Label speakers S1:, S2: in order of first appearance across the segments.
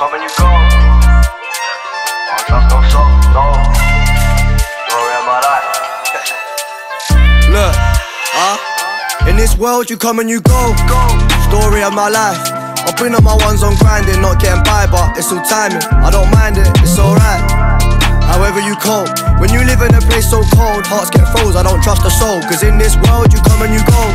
S1: come and you go. I don't trust no soul, no. Story of my life.
S2: Look, in this world you come and you go. Story of my life. I've been on my ones on grinding, not getting by, but it's all timing. I don't mind it, it's alright. However you cope, when you live in a place so cold, hearts get froze, I don't trust a soul. Cause in this world you come and you go.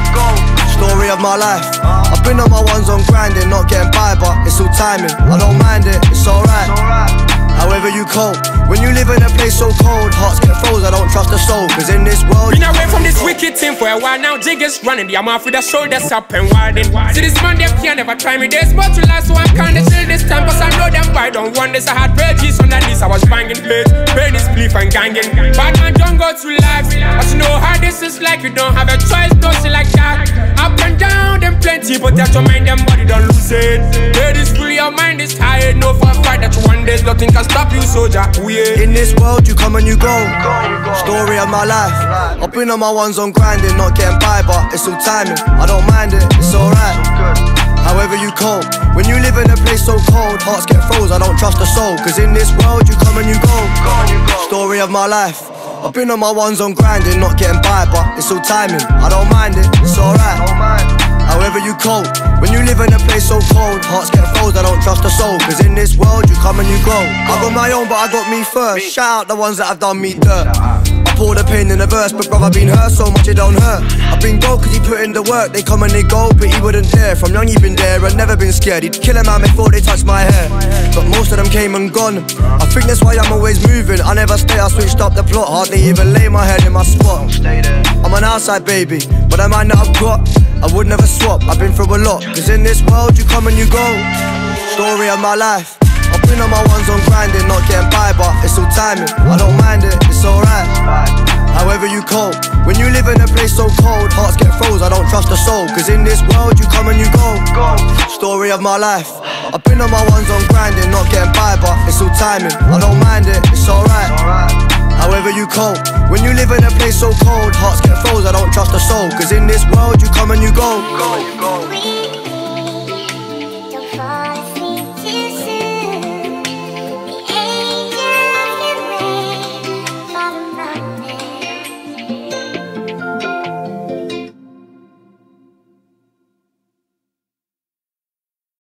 S2: Story of my life. I've been on my ones on grinding, not getting by, but it's all timing. I don't mind it, it's alright. However you cope, when you live in a place so cold, hearts get froze, I don't trust a soul. Cause in this world
S3: been away from this wicked thing for a while now. Jig is running, I'm off with the shoulders up and wilding. See this man, they can never try me. There's more to life, so I'm kinda chill this time. Cause I know them boy don't want this. I had pages on the knees, I was banging plates, pain is belief and ganging. Bad man don't go through life, but you know how this is like. You don't have a choice, don't see like that. Up and down, them plenty, but that's your mind, them body don't lose it. Head is free, your mind is tired. No for a fight that you one day, nothing can stop you, soldier. Yeah.
S2: In this world you come and you go. Story of my life. I've been on my ones on grinding, not getting by, but it's all timing. I don't mind it, it's alright. However you cope, when you live in a place so cold, hearts get froze, I don't trust a soul. Cause in this world you come and you go. Story of my life. I've been on my ones on grinding, not getting by, but it's all timing. I don't mind it, it's alright. However you cope, when you live in a place so cold, hearts get froze, I don't trust a soul. Cause in this world you come and you go. I got my own, but I got me first. Shout out the ones that have done me dirt. I pour the pain in the verse, but brother been hurt so much it don't hurt. I've been gold cause he put in the work. They come and they go, but he wouldn't dare. From young he been there and never been scared. He'd kill a man before they touch my hair. But most of them came and gone. I think that's why I'm always moving. I never stay, I switched up the plot. Hardly even lay my head in my spot. I'm an outside baby, but the mind that I've got, I would never swap. I've been through a lot. Cause in this world you come and you go. Story of my life. I've been on my ones on grinding, not getting by, but it's all timing. I don't mind it, it's alright. However you cope, when you live in a place so cold, hearts get froze, I don't trust a soul. Cause in this world you come and you go. Story of my life. I've been on my ones on grinding, not getting by, but it's all timing. I don't mind it, it's alright. However you cope, when you live in a place so cold, hearts get froze, I don't trust a soul. Cause in this world you come and you go.